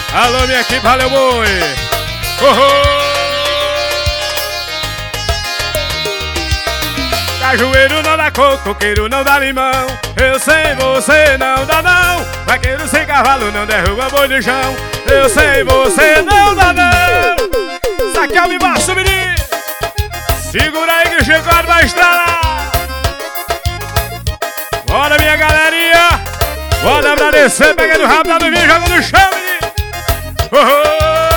Alô, minha equipe, valeu, boi. Cajueiro não dá coco, coqueiro não dá limão. Eu sei, você não dá não. Vaqueiro sem cavalo não derruba boi no chão. Eu sei, você não dá não. Saque ao embaixo, menino. Segura aí que o Chicote vai estralar. Bora, minha galerinha. Bora pra descer, pega no rabo da novinha e joga no chão, menino.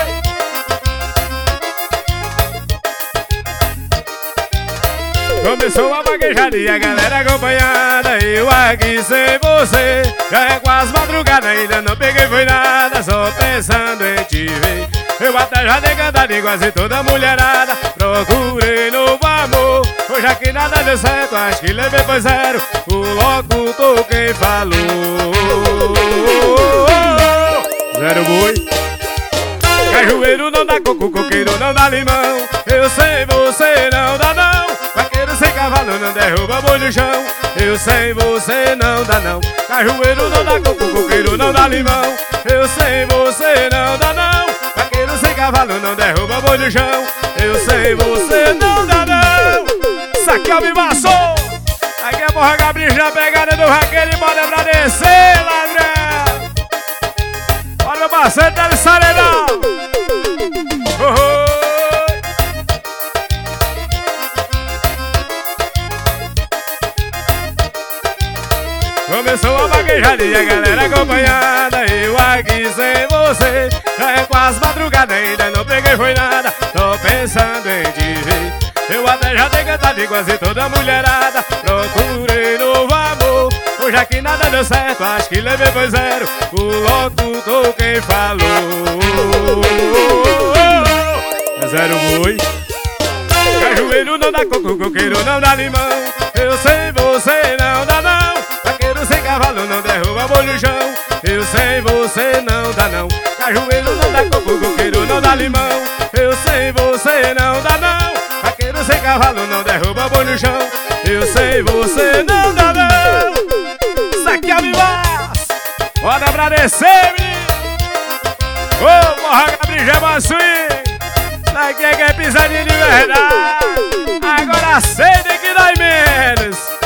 Começou a vaquejaria, a galera acompanhada. Eu aqui sem você. Já é quase madrugada, ainda não peguei foi nada. Só pensando em te ver. Eu até já dei cantada em quase toda mulherada. Procurei novo amor. Hoje aqui nada deu certo, acho que levei foi zero. O locutor quem falou. Zero boi. Cajueiro não dá coco, coqueiro não dá limão. Eu sei, você não dá não. Vaqueiro sem cavalo não derruba boi no chão. Eu sei, você não dá não. Cajueiro não dá coco, coqueiro não dá limão. Eu sei, você não dá não. Vaqueiro sem cavalo não derruba boi no chão. Eu sei, você não dá não. Saque ao vivaço. Aqui é Porra Gabriel na pegada do vaqueiro e bora pra descer, ladrão. Olha meu parceiro, tá de saredão. Começou a vaquejaria, a galera acompanhada. Eu aqui sem você. Já é quase madrugada, ainda não peguei foi nada. Tô pensando em te ver. Eu até já dei cantada em quase toda mulherada. Procurei novo amor. Hoje aqui nada deu certo, acho que levei foi zero. O locutor quem falou. Zero boi. Cajueiro não dá coco, coqueiro não dá limão. Eu sei, você não dá não. Vaqueiro sem cavalo não derruba boi no chão. Eu sei, você não dá não. Cajueiro não dá coco, coqueiro não dá limão. Eu sei, você não dá não. Vaqueiro sem cavalo não derruba boi no chão. Eu sei, você não dá não. Saque a vivaz. Bora pra descer, menino. Ô, Porra Gabriel Gemassuí. Daqui é que é pisadinha de verdade. Agora aceita que dói menos.